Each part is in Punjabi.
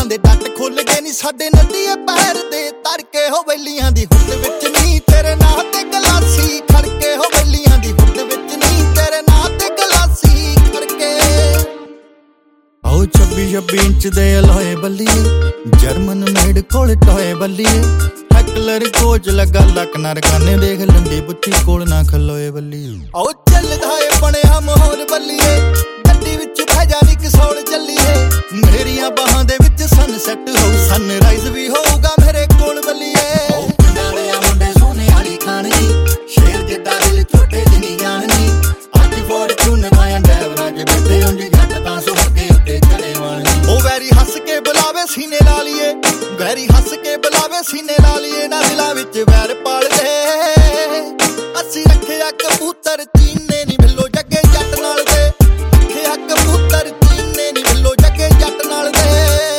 ਦੇ ਡੱਟ ਖੁੱਲ ਗਏ ਨੀ ਸਾਡੇ ਨੱਡੀਏ ਪੈਰ ਦੇ ਤੜਕੇ ਹੋ ਬੈਲੀਆਂ ਦੀ ਹੁੱਡ ਵਿੱਚ ਨਹੀਂ ਤੇਰੇ ਨਾਂ ਤੇ ਗਲਾਸੀ ਖੜਕੇ ਹੋ ਬੈਲੀਆਂ ਦੀ ਹੁੱਡ ਵਿੱਚ ਨਹੀਂ ਤੇਰੇ ਨਾਂ ਤੇ ਗਲਾਸੀ ਖੜਕੇ। ਆਓ 26 ਇੰਚ ਦੇ ਅਲੋਏ ਬੱਲੀਏ ਜਰਮਨ ਮੇਡ ਕੋਲ ਟੋਏ ਬੱਲੀਏ ਹੈਕਲਰ ਕੋਚ ਲੱਗਾ ਲੱਕ ਨਾ ਰਕਾਨੇ ਦੇਖ ਲੰਡੀ ਪੁੱਠੀ ਕੋਲ ਨਾ ਖਲੋਏ ਬੱਲੀਏ। ਆਓ ਚੱਲਦਾ ਏ ਬਣਿਆ ਮਾਹੌਲ ਬੱਲੀਏ ਗੱਡੀ ਵਿੱਚ ਬਹਿ ਜਾ ਨੀ ਕਸੌਲ ਚੱਲੀਏ ਮੇਰੀਆਂ ਬਾਹਾਂ ਦੇ ਵਿੱਚ ਸਨਸੈਟ ਹੋਊ ਸਨਰਾਈਜ਼ ਵੀ ਹੋਊਗਾ ਮੇਰੇ ਕੋਲ ਬੱਲੀਏ। ਪਿੰਡਾਂ ਦੇ ਮੁੰਡੇ ਸੋਨੇ ਵਾਲੀ ਖਾਣੀ ਸ਼ੇਰ ਜਿੱਡਾ ਦਿਲ ਛੋਟੇ ਜਿਹੀ ਜਾਣਨੀ ਅੱਜ ਫੋਰਚੂਨ ਮਾਇਆ ਡੈਵਰਾਂ ਚ ਬੈਠੇ ਉਂਝ ਜੱਟ ਤਾਂ ਸੁੱਕੇ ਉੱਤੇ ਚੜੇ ਵਾਲੀ। ਉਹ ਵੈਰੀ ਹੱਸ ਕੇ ਬੁਲਾਵੇ ਸੀਨੇ ਲਾ ਲਈਏ ਵੈਰੀ ਹੱਸ ਕੇ ਬੁਲਾਵੇ ਸੀਨੇ ਲਾ ਲਈਏ ਨਾ ਦਿਲਾਂ ਵਿੱਚ ਵੈਰ ਪਾਲਦੇ ਅਸੀਂ ਰੱਖਿਆ ਕਬੂਤਰ ਚੀਨੇ ਨੀ ਮਿਲੋ ਜੱਗੇ ਜੱਟ ਨਾਲ ਦੇ ਰੱਖਿਆ ਕਬੂਤਰ ਚੀਨੇ ਨੀ ਮਿਲੋ ਜੱਗੇ ਜੱਟ ਨਾਲ ਦੇ।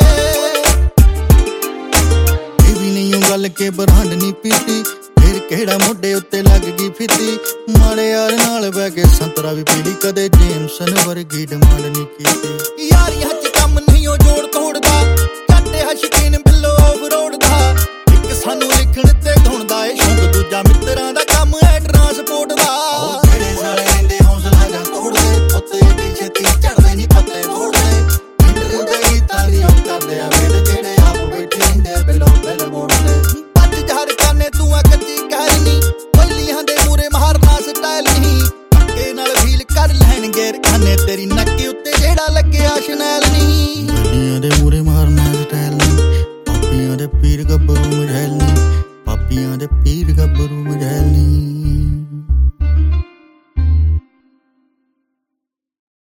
ਇਹ ਵੀ ਨਹੀਂ ਉਹ ਗੱਲ ਕੇ ਬਰਾਂਡ ਨੀ ਪੀਤੀ ਫਿਰ ਕਿਹੜਾ ਮੋਢੇ ਉੱਤੇ ਲੱਗ ਗਈ ਫਿੱਤੀ ਮਾੜੇ ਯਾਰ ਨਾਲ ਬਹਿ ਕੇ ਸੰਤਰਾ ਵੀ ਪੀਲੀ ਕਦੇ ਜੇਮਸਨ ਵਰਗੀ ਡਿਮਾਂਡ ਨੀ ਕੀਤੀ। ਯਾਰੀਆਂ ਚ ਕੰਮ ਨਹੀਂ ਉਹ ਜੋੜ ਤੋੜਦਾ ਕੱਟੇ ਸ਼ਕੀਨ ਬਿੱਲੋ ਓਵਰੋਡ ਦਾ ਇੱਕ ਸਾਨੂੰ ਲਿਖਣ ਤੇ ਗਾਉਣ ਦਾ ਏ ਸ਼ੌਂਕ ਦੂਜਾ ਮਿੱਤਰਾਂ ਦਾ ਕੰਮ ਹੈ ਟਰਾਂਸਪੋਰਟ ਦਾ। ਜਿਹੜੇ ਸਾਲੇ ਰਹਿੰਦੇ ਹੌਸਲਾ ਜਾਂ ਤੋੜਦੇ ਉੱਤੇ ਏਡੀ ਛੇਤੀ ਝੜਦੇ ਨੀ ਪੱਤੇ ਤੋੜਦੇ ਇੰਟਰਵਿਊ ਦੇ ਹੀ ਤਾਲੀ ਉਹ ਕਰਦੇ ਆ ਵੇੜ ਜਿਹੜੇ ਆਪ ਬੈਠੇ ਹੁੰਦੇ ਬਿੱਲੋ ਬਿੱਲ ਮੋੜਦੇ ਅੱਜ ਜਹਰ ਕਾਨੇ ਤੂੰ ਆ ਕੱਚੀ ਕਹਿਣੀ ਬੱਲੀਆਂ ਦੇ ਮੂਰੇ ਮਾਰਨਾ ਸਟਾਈਲ ਨਹੀਂ ਧੱਕੇ ਨਾਲ ਫੀਲ ਕਰ ਲੈਣਗੇ ਖਾਨੇ ਤੇਰੀ ਨੱਕ ਉੱਤੇ ਜਿਹੜਾ ਲੱਗਿਆ ਸ਼ਨੈਲ